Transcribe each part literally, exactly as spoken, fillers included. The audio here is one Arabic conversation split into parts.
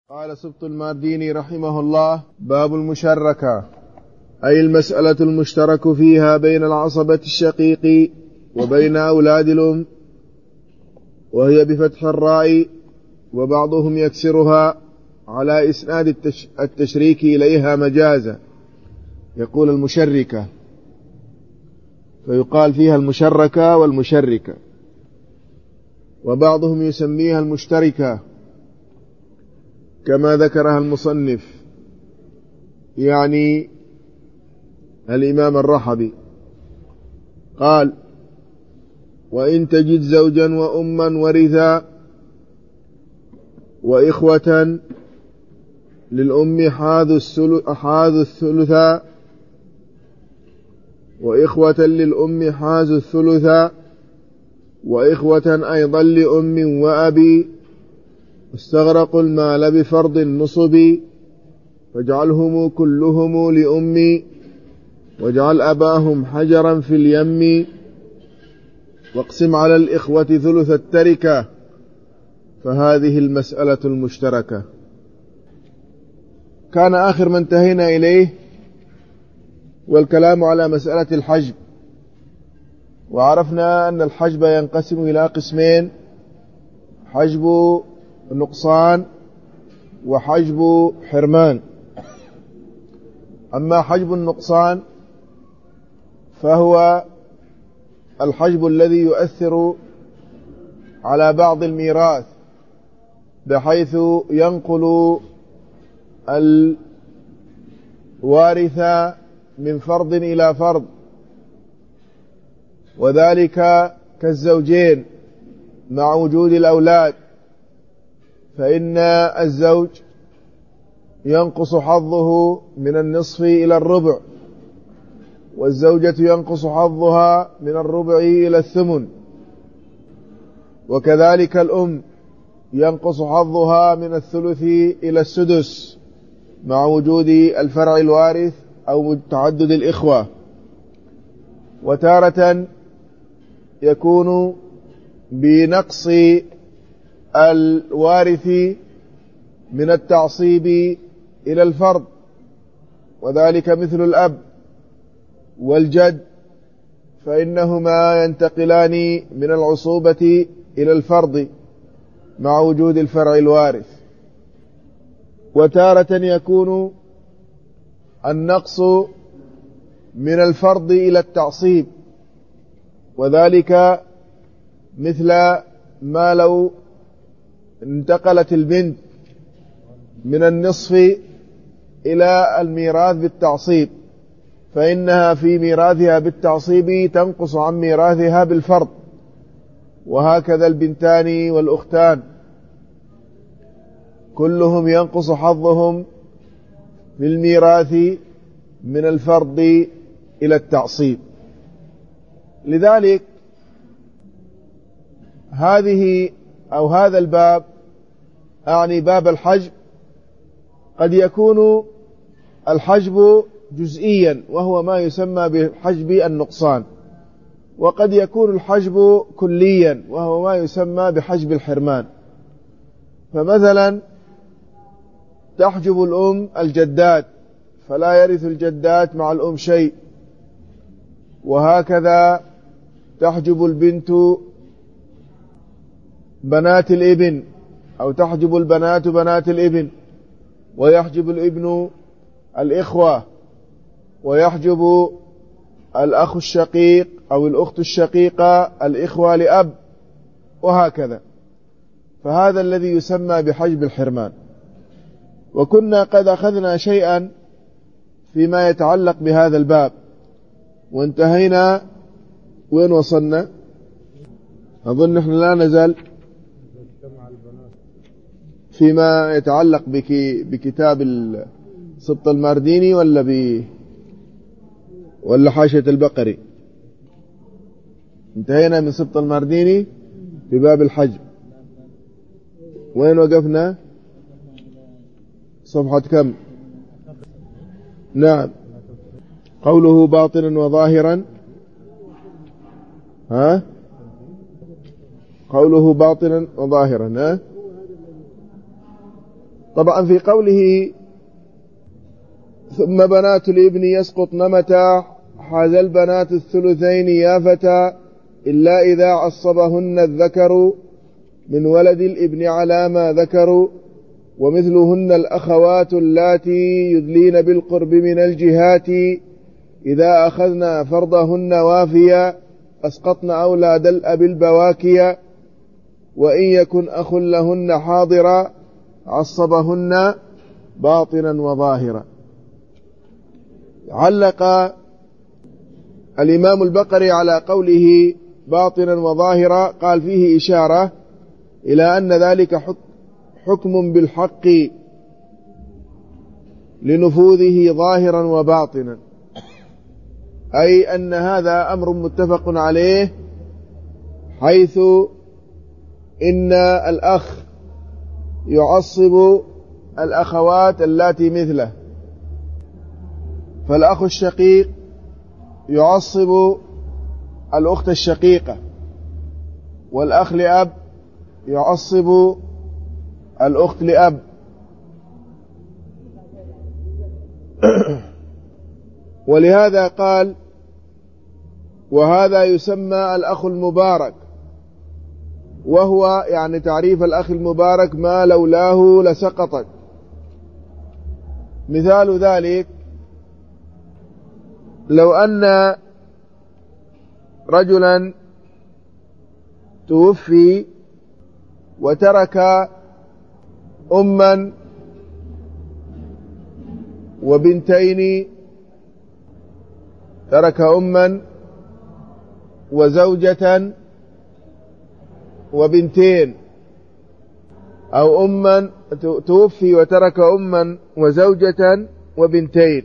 قال سبط المارديني رحمه الله: باب المشركة، أي المسألة المشترك فيها بين العصبة الشقيق وبين أولاد الأم، وهي بفتح الراء، وبعضهم يكسرها على إسناد التشريك إليها مجازا، يقول المشركة، فيقال فيها المشركة والمشركة، وبعضهم يسميها المشتركة كما ذكرها المصنف، يعني الإمام الرحبي، قال: وإن تجد زوجا وأما ورثا وإخوة للأم حاذوا الثلثا وإخوة للأم حازوا الثلثا وإخوة أيضا لأم وأبي استغرقوا المال بفرض النصب، فاجعلهم كلهم لأمي واجعل أباهم حجرا في اليم، واقسم على الإخوة ثلث التركة، فهذه المسألة المشتركة. كان آخر ما انتهينا إليه والكلام على مسألة الحجب، وعرفنا أن الحجب ينقسم إلى قسمين: حجب نقصان وحجب حرمان. أما حجب النقصان فهو الحجب الذي يؤثر على بعض الميراث بحيث ينقل الوارث من فرض إلى فرض، وذلك كالزوجين مع وجود الأولاد، فإن الزوج ينقص حظه من النصف إلى الربع، والزوجة ينقص حظها من الربع إلى الثمن، وكذلك الأم ينقص حظها من الثلث إلى السدس مع وجود الفرع الوارث أو تعدد الإخوة. وتارة يكون بنقص الوارث من التعصيب إلى الفرض، وذلك مثل الأب والجد، فإنهما ينتقلان من العصوبة إلى الفرض مع وجود الفرع الوارث. وتارة يكون النقص من الفرض إلى التعصيب، وذلك مثل ما لو انتقلت البنت من النصف إلى الميراث بالتعصيب، فإنها في ميراثها بالتعصيب تنقص عن ميراثها بالفرض، وهكذا البنتان والأختان كلهم ينقص حظهم في الميراث من الفرض إلى التعصيب. لذلك هذه أو هذا الباب، أعني باب الحجب، قد يكون الحجب جزئيا وهو ما يسمى بحجب النقصان، وقد يكون الحجب كليا وهو ما يسمى بحجب الحرمان. فمثلا تحجب الأم الجدات فلا يرث الجدات مع الأم شيء، وهكذا تحجب البنت بنات الابن، أو تحجب البنات بنات الابن، ويحجب الابن الإخوة، ويحجب الأخ الشقيق أو الأخت الشقيقة الإخوة لأب، وهكذا. فهذا الذي يسمى بحجب الحرمان. وكنا قد أخذنا شيئا فيما يتعلق بهذا الباب، وانتهينا وين وصلنا؟ أظن نحن لا نزال فيما يتعلق بك بكتاب سبط المارديني ولا ب ولا حاشية البقري. انتهينا من سبط المارديني في باب الحج. وين وقفنا؟ صفحة كم؟ نعم. قوله باطنا وظاهرا، ها؟ قوله باطنا وظاهرا، ها؟ طبعا في قوله ثم بنات الابن يسقطن متى حاز البنات الثلثين يا فتى إلا إذا عصبهن الذكر من ولد الابن على ما ذكروا ومثلهن الأخوات اللاتي يدلين بالقرب من الجهات إذا أخذنا فرضهن وافيا أسقطن أولاد الأب البواكيا وإن يكن أخ لهن حاضرا عصبهن باطنا وظاهرا. علق الإمام البقري على قوله باطنا وظاهرا قال فيه إشارة إلى أن ذلك حكم بالحق لنفوذه ظاهرا وباطنا، أي أن هذا أمر متفق عليه، حيث إن الأخ يعصب الأخوات اللاتي مثله، فالأخ الشقيق يعصب الأخت الشقيقة، والأخ لأب يعصب الأخت لأب. ولهذا قال وهذا يسمى الأخ المبارك، وهو يعني تعريف الأخ المبارك ما لولاه لسقطت. مثال ذلك لو أن رجلا توفي وترك أما وبنتين، ترك أما وزوجة وبنتين، أو أما توفي وترك أما وزوجة وبنتين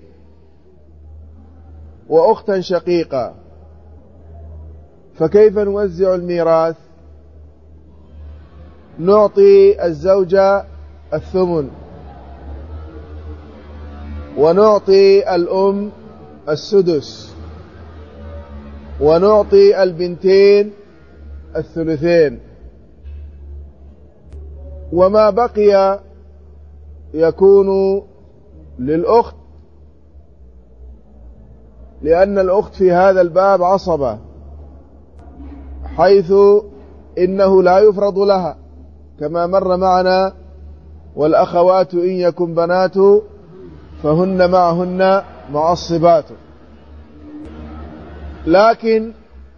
وأختا شقيقة، فكيف نوزع الميراث؟ نعطي الزوجة الثمن، ونعطي الأم السدس، ونعطي البنتين الثلثين، وما بقي يكون للأخت، لأن الأخت في هذا الباب عصبة، حيث إنه لا يفرض لها كما مر معنا والأخوات إن يكن بنات فهن معهن معصبات. لكن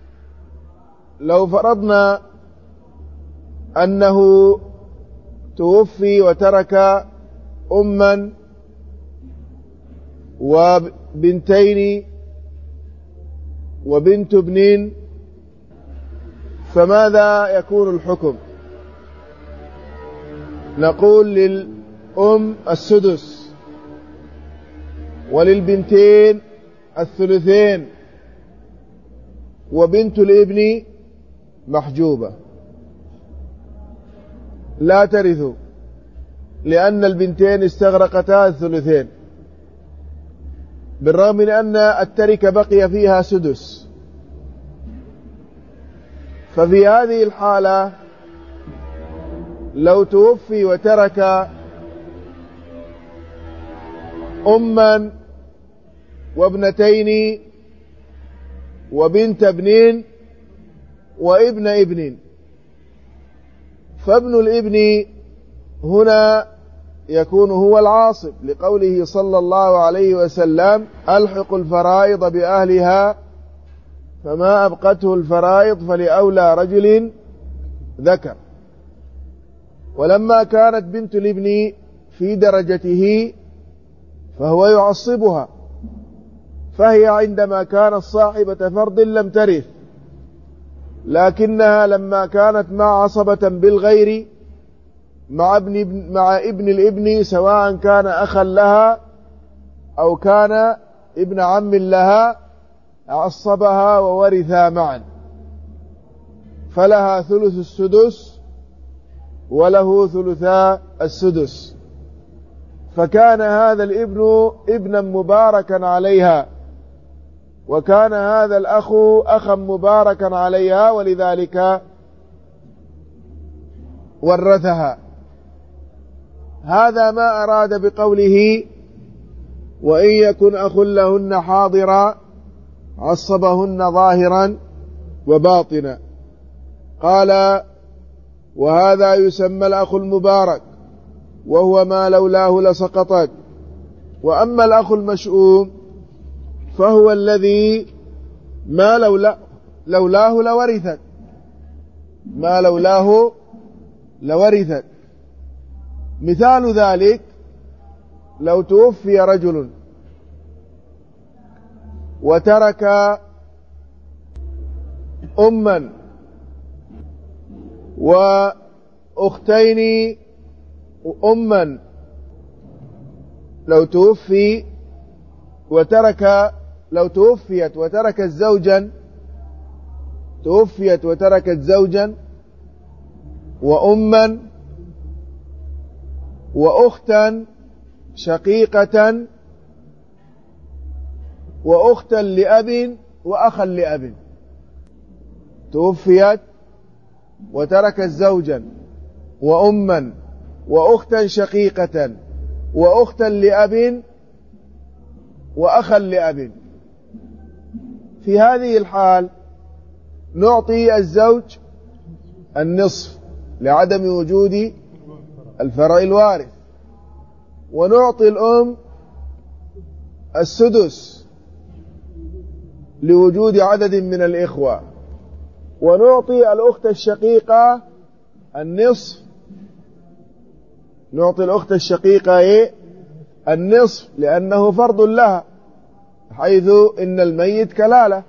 لو فرضنا أنه توفي وترك أما وبنتين وبنت ابن، فماذا يكون الحكم؟ نقول للأم السدس، وللبنتين الثلثين، وبنت الابن محجوبة لا ترث، لأن البنتين استغرقتا الثلثين، بالرغم من أن التركة بقي فيها سدس. ففي هذه الحالة لو توفي وترك أما وابنتين وبنت ابن وابن ابن، فابن الابن هنا يكون هو العاصب، لقوله صلى الله عليه وسلم ألحق الفرائض بأهلها فما أبقته الفرائض فلأولى رجل ذكر. ولما كانت بنت الابن في درجته فهو يعصبها، فهي عندما كانت صاحبة فرض لم ترث، لكنها لما كانت مع عصبة بالغير مع ابن, مع ابن الابن، سواء كان أخا لها أو كان ابن عم لها، عصبها وورثا معا، فلها ثلث السدس وله ثلثا السدس. فكان هذا الابن ابنا مباركا عليها، وكان هذا الأخ أخا مباركا عليها، ولذلك ورثها. هذا ما أراد بقوله وإن يكن أخ لهن حاضرا عصبهن ظاهرا وباطنا. قال وهذا يسمى الأخ المبارك وهو ما لولاه لسقطت. وأما الأخ المشؤوم فهو الذي ما لولا لولاه لورثت ما لولاه لورثت. مثال ذلك لو توفي رجل وترك أما وأختين أما لو توفي وترك لو توفيت وتركت زوجا توفيت وتركت زوجا وأما وأختا شقيقة وأختا لأب وأخا لأب. توفيت وتركت زوجا وأما وأختا شقيقة وأختا لأب وأخا لأب. في هذه الحال نعطي الزوج النصف لعدم وجود الفرع الوارث، ونعطي الأم السدس لوجود عدد من الإخوة، ونعطي الأخت الشقيقة النصف نعطي الأخت الشقيقة إيه؟ النصف لأنه فرض لها، حيث إن الميت كلالة.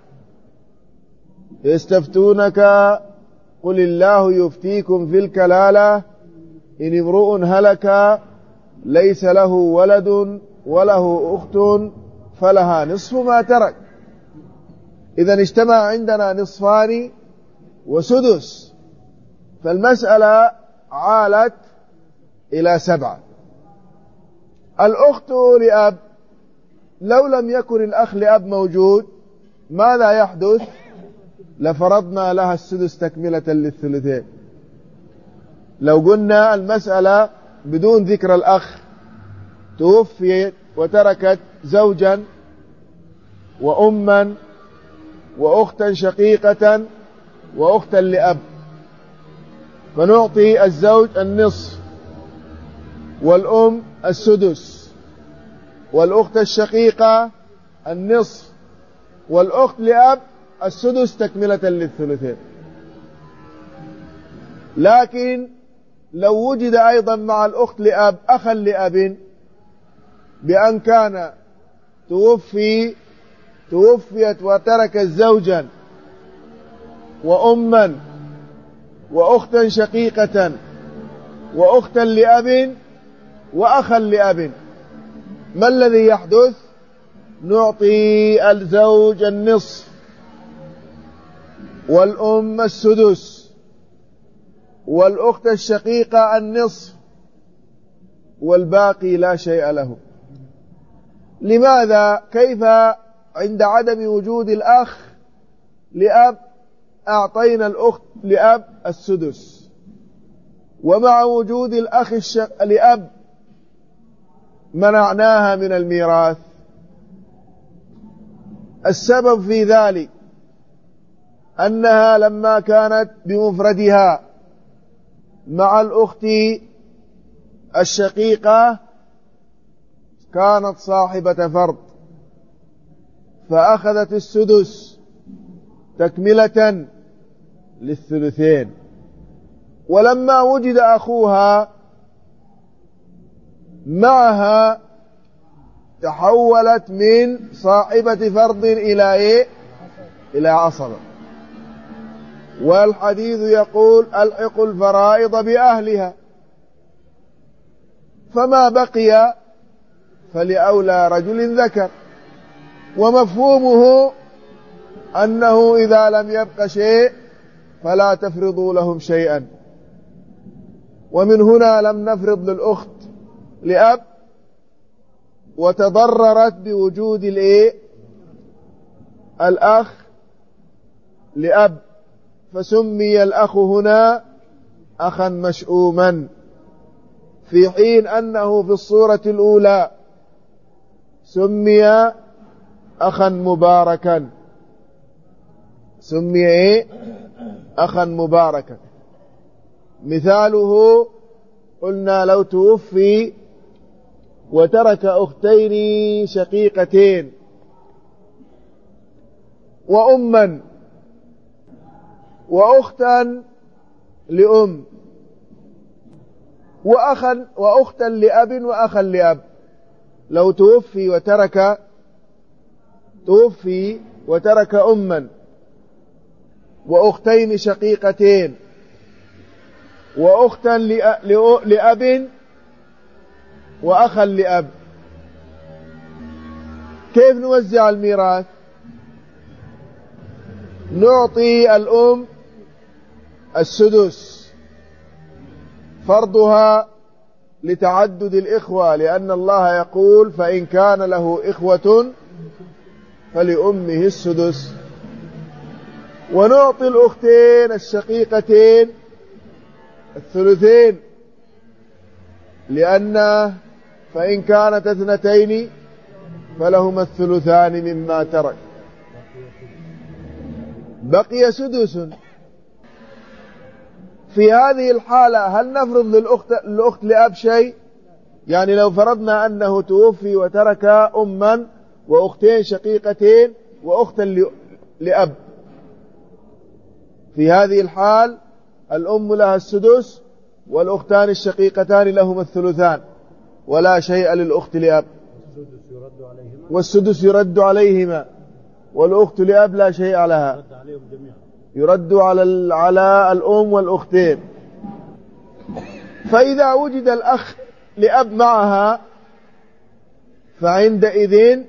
يستفتونك قل الله يفتيكم في الكلالة إن امرؤ هلك ليس له ولد وله أخت فلها نصف ما ترك. إذا اجتمع عندنا نصفان وسدس، فالمسألة عالت إلى سبعة. الأخت لأب لو لم يكن الأخ لأب موجود ماذا يحدث؟ لفرضنا لها السدس تكملة للثلثين. لو قلنا المسألة بدون ذكر الأخ، توفيت وتركت زوجا وأما وأختا شقيقة وأختا لأب، فنعطي الزوج النصف والأم السدس والأخت الشقيقة النصف والأخت لأب السدس تكملة للثلثين. لكن لو وجد أيضا مع الأخت لأب أخا لأب بأن كان توفي توفيت وتركت زوجا وأما وأختا شقيقة وأختا لأب وأخا لأب، ما الذي يحدث؟ نعطي الزوج النصف والأم السدس والأخت الشقيقة النصف والباقي لا شيء له. لماذا؟ كيف عند عدم وجود الأخ لأب أعطينا الأخت لأب السدس، ومع وجود الأخ الشق... لأب منعناها من الميراث؟ السبب في ذلك أنها لما كانت بمفردها مع الأخت الشقيقة كانت صاحبة فرض، فأخذت السدس تكملة للثلثين. ولما وجد أخوها معها تحولت من صاحبة فرض إلى إيه؟ إلى عصبة. والحديث يقول ألحقوا الفرائض بأهلها، فما بقي فلأولى رجل ذكر. ومفهومه أنه إذا لم يبق شيء فلا تفرضوا لهم شيئا. ومن هنا لم نفرض للأخت لأب وتضررت بوجود الإيه؟ الأخ لأب، فسمي الأخ هنا أخا مشؤوما. في حين أنه في الصورة الأولى سمي أخا مباركا. سمي إيه؟ أخا مباركا. مثاله قلنا لو توفي وترك أختين شقيقتين وأما وأختا لأم وأخا وأختا لأب وأخا لأب. لو توفي وترك توفي وترك أما وأختين شقيقتين وأختا لأب وأخا لأب، كيف نوزع الميراث؟ نعطي الأم السدس فرضها لتعدد الإخوة، لأن الله يقول فإن كان له إخوة فلأمه السدس. ونعطي الأختين الشقيقتين الثلثين، لأن فإن كانت اثنتين فلهما الثلثان مما ترك. بقي سدس. في هذه الحالة هل نفرض للأخت, للأخت لأب شيء؟ يعني لو فرضنا أنه توفي وترك أما وأختين شقيقتين وأختا لأب، في هذه الحال الأم لها السدس والأختان الشقيقتان لهما الثلثان ولا شيء للأخت لأب، والسدس يرد عليهما والأخت لأب لا شيء لها، يرد على على الأم والأختين. فإذا وجد الأخ لأب معها فعندئذ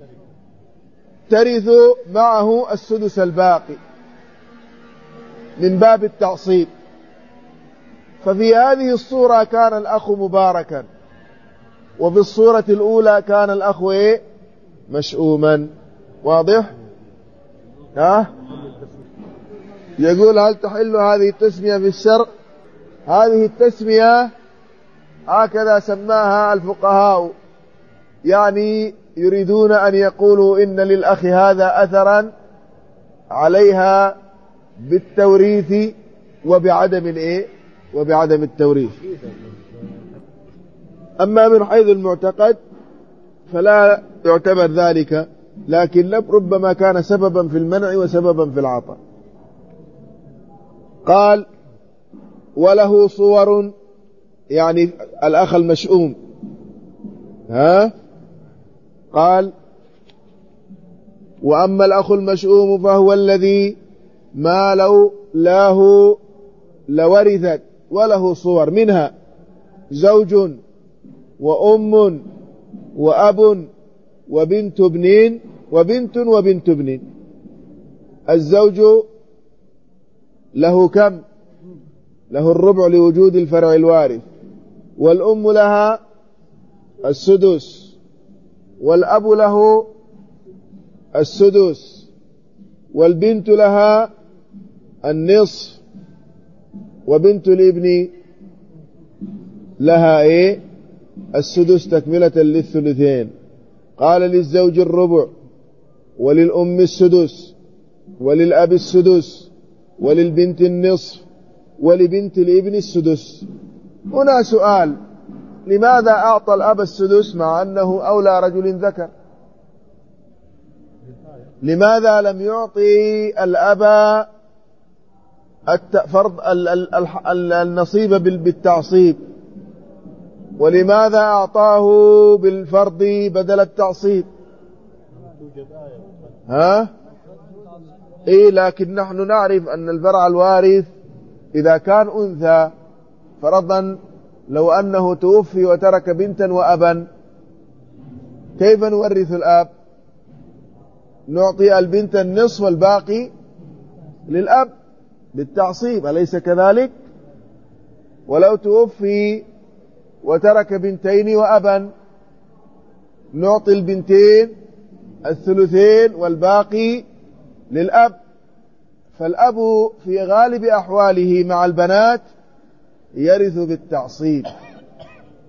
ترث معه السدس الباقي من باب التعصيب. ففي هذه الصورة كان الأخ مباركا، وفي الصورة الأولى كان الأخ إيه؟ مشؤوما. واضح؟ ها؟ يقول هل تحل هذه التسمية في الشرع؟ هذه التسمية هكذا سماها الفقهاء، يعني يريدون أن يقولوا إن للأخ هذا أثرا عليها بالتوريث وبعدم الإيه؟ وبعدم التوريث. أما من حيث المعتقد فلا يعتبر ذلك، لكن ربما كان سببا في المنع وسببا في العطاء. قال وله صور، يعني الأخ المشؤوم. ها؟ قال وأما الأخ المشؤوم فهو الذي ما لو له لورثت، وله صور منها زوج وأم وأب وبنت ابن وبنت وبنت ابن. الزوج له كم؟ له الربع لوجود الفرع الوارث، والأم لها السدس، والأب له السدس، والبنت لها النصف، وبنت الابن لها ايه؟ السدس تكملة للثلثين. قال للزوج الربع، وللأم السدس، وللأب السدس، وللبنت النصف، ولبنت الابن السدس. هنا سؤال: لماذا أعطى الأب السدس مع أنه أولى رجل ذكر؟ لماذا لم يعطي الأب فرض النصيب بالتعصيب؟ ولماذا أعطاه بالفرض بدل التعصيب؟ ها؟ إيه، لكن نحن نعرف أن الفرع الوارث إذا كان أنثى، فرضا لو أنه توفي وترك بنتا وأبا، كيف نورث الأب؟ نعطي البنت النصف والباقي للأب بالتعصيب، أليس كذلك؟ ولو توفي وترك بنتين وأبا، نعطي البنتين الثلثين والباقي للأب. فالأب في غالب أحواله مع البنات يرث بالتعصيب،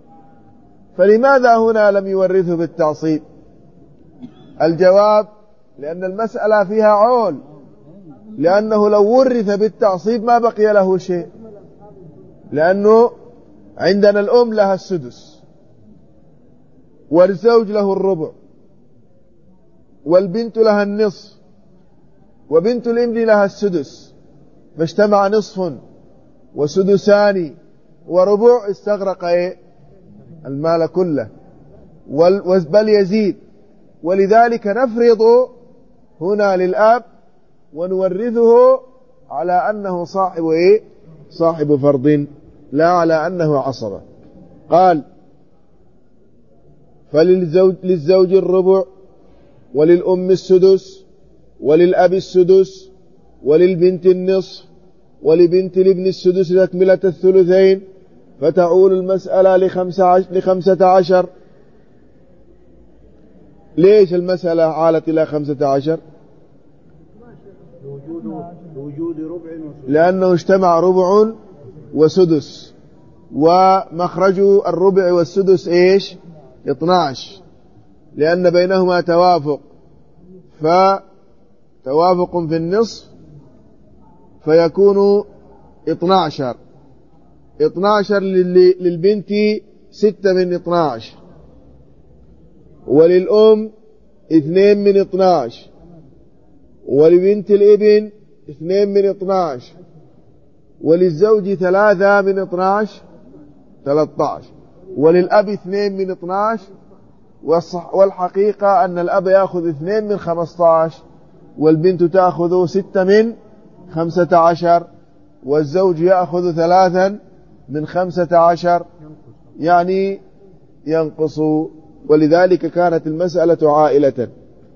فلماذا هنا لم يورثه بالتعصيب؟ الجواب: لأن المسألة فيها عول، لأنه لو ورث بالتعصيب ما بقي له شيء، لأنه عندنا الأم لها السدس، والزوج له الربع، والبنت لها النصف، وبنت الابن لها السدس، فاجتمع نصف وسدسان وربع استغرق ايه المال كله، بل يزيد. ولذلك نفرض هنا للأب ونورثه على أنه صاحب ايه صاحب فرض، لا على أنه عصبة. قال: فللزوج للزوج الربع، وللأم السدس، وللأب السدس، وللبنت النصف، ولبنت الابن السدس تكملة الثلثين، فتعول المسألة لخمسة عشر. ليش المسألة عالت إلى خمسة عشر؟ لوجود ربع وسدس، لأنه اجتمع ربع وسدس، ومخرج الربع والسدس ايش؟ اثني عشر، لأن بينهما توافق، فتوافق في النصف فيكون اثني عشر. اثني عشر للبنت ستة من اثني عشر، وللأم اثنين من اثني عشر، ولبنت الابن اثنين من اثني عشر، وللزوج ثلاثة من اثني عشر ثلاثة عشر، وللأب اثنين من اثني عشر. والحقيقة أن الأب يأخذ اثنين من خمسة عشر، والبنت تأخذ ستة من خمسة عشر، والزوج يأخذ ثلاثا من خمسة عشر، يعني ينقص. ولذلك كانت المسألة عائلة.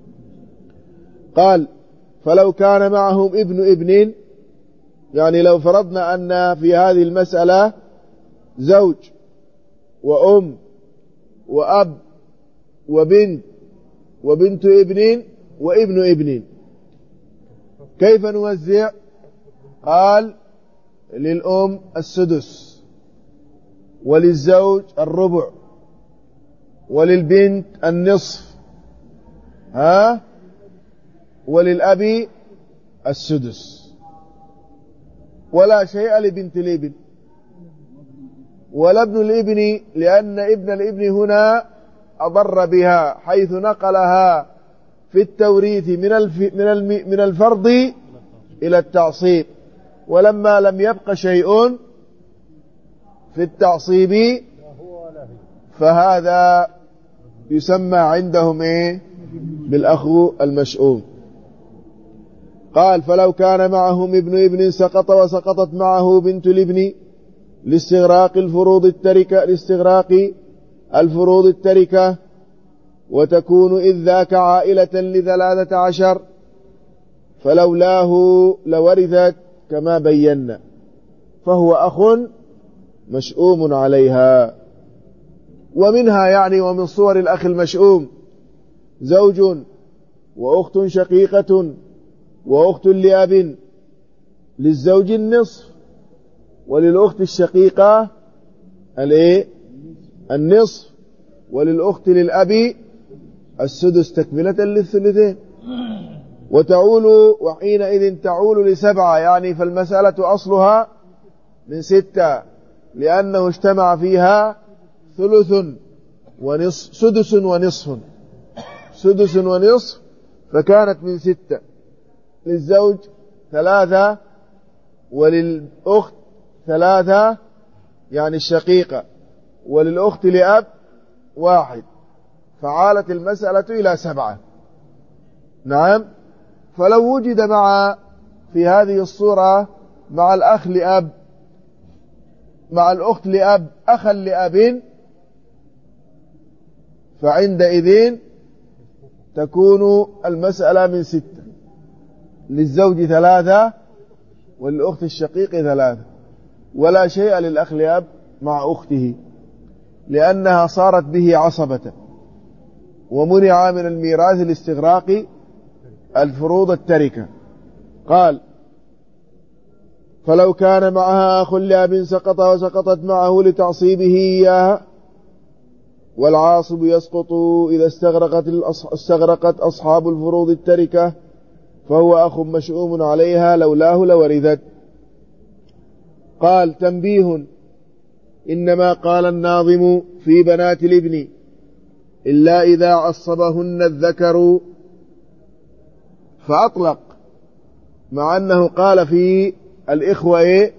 قال: فلو كان معهم ابن ابن، يعني لو فرضنا أن في هذه المسألة زوج وأم وأب وبنت وبنت ابن وابن ابن، كيف نوزع؟ قال: للأم السدس، وللزوج الربع، وللبنت النصف، ها وللأب السدس، ولا شيء لبنت الابن ولا ابن الابن، لأن ابن الابن هنا أضر بها، حيث نقلها في التوريث من من الفرض إلى التعصيب، ولما لم يبق شيء في التعصيب فهذا يسمى عندهم ايه بالأخو المشؤوم. قال: فلو كان معهم ابن ابن سقط وسقطت معه بنت الابن لاستغراق الفروض التركة لاستغراق الفروض التركة وتكون إذ ذاك عائلة لثلاثة عشر، فلولاه لورثت كما بينا، فهو أخ مشؤوم عليها. ومنها يعني ومن صور الأخ المشؤوم زوج وأخت شقيقة وأخت لأب، للزوج النصف، وللأخت الشقيقة الايه النصف، وللأخت للأب السدس تكملة للثلثين، وتعول وحينئذ تعول لسبعة، يعني فالمسألة أصلها من ستة، لأنه اجتمع فيها ثلث ونصف سدس ونصف سدس ونصف، فكانت من ستة. للزوج ثلاثة، وللأخت ثلاثة يعني الشقيقة، وللأخت لأب واحد، فعالت المسألة إلى سبعة. نعم. فلو وجد مع في هذه الصورة مع الأخ لأب مع الأخت لأب أخا لأب، فعندئذ تكون المسألة من ستة، للزوج ثلاثة وللأخت الشقيق ثلاثة، ولا شيء للأخ لأب مع أخته، لأنها صارت به عصبة، ومنع من الميراث لاستغراق الفروض التركة. قال: فلو كان معها أخ لأب سقط وسقطت معه لتعصيبه إياها، والعاصب يسقط إذا استغرقت, استغرقت أصحاب الفروض التركة، فهو أخ مشؤوم عليها لولاه لورثت. قال: تنبيه: إنما قال الناظم في بنات الابن إلا إذا عصبهن الذكر، فأطلق، مع أنه قال في الإخوة إيه؟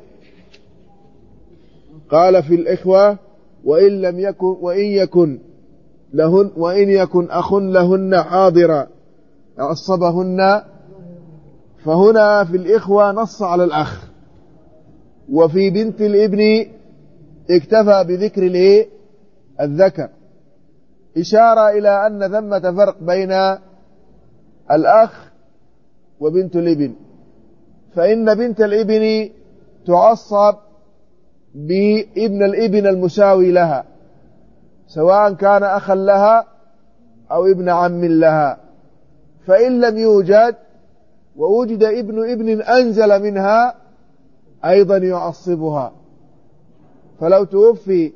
قال في الإخوة: وإن لم يكن وإن يكن لهن وإن يكن أخ لهن حاضرا عصبهن، فهنا في الإخوة نص على الأخ، وفي بنت الابن اكتفى بذكر الايه الذكر، إشارة إلى أن ثمة فرق بين الأخ وبنت الابن، فإن بنت الابن تعصب بابن الابن المساوي لها، سواء كان أخا لها أو ابن عم لها، فإن لم يوجد ووجد ابن ابن أنزل منها أيضا يعصبها. فلو توفي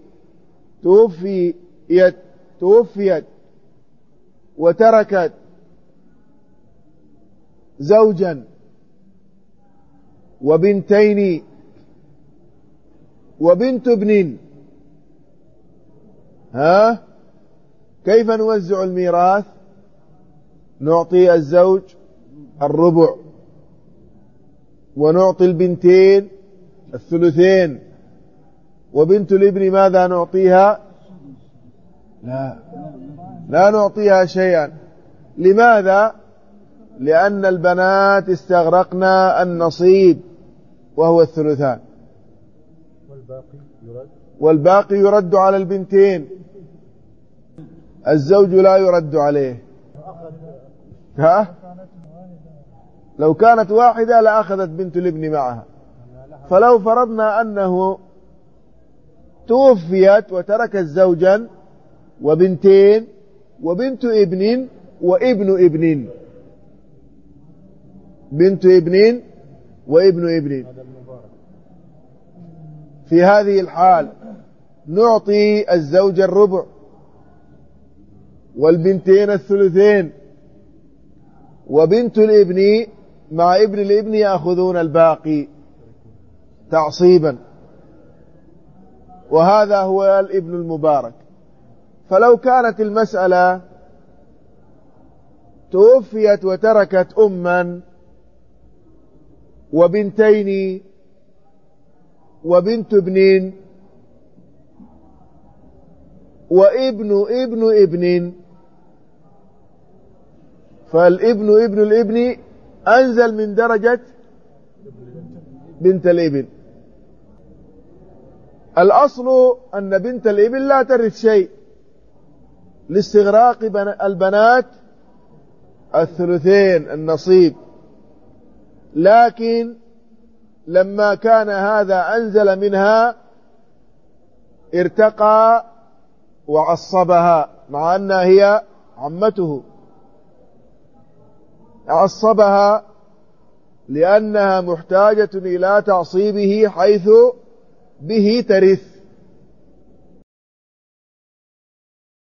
توفيت توفيت وتركت زوجا وبنتين وبنت ابن، ها كيف نوزع الميراث؟ نعطي الزوج الربع، ونعطي البنتين الثلثين، وبنت الابن ماذا نعطيها؟ لا لا نعطيها شيئا. لماذا؟ لأن البنات استغرقنا النصيب وهو الثلثان، والباقي يرد على البنتين، الزوج لا يرد عليه. ها؟ لو كانت واحدة لأخذت بنت الابن معها. فلو فرضنا أنه توفيت وتركت زوجا وبنتين وبنت ابن وابن ابن، بنت ابن وابن ابن، في هذه الحال نعطي الزوج الربع والبنتين الثلثين، وبنت الابن مع ابن الابن يأخذون الباقي تعصيبا، وهذا هو الابن المبارك. فلو كانت المسألة توفيت وتركت أما وبنتين وبنت ابن وابن ابن ابن، فالابن ابن الابن أنزل من درجة بنت الابن. الأصل أن بنت الابن لا ترث شيء لاستغراق البنات الثلثين النصيب، لكن لما كان هذا أنزل منها ارتقى وعصبها، مع أنها هي عمته، عصبها لأنها محتاجة إلى تعصيبه حيث به ترث.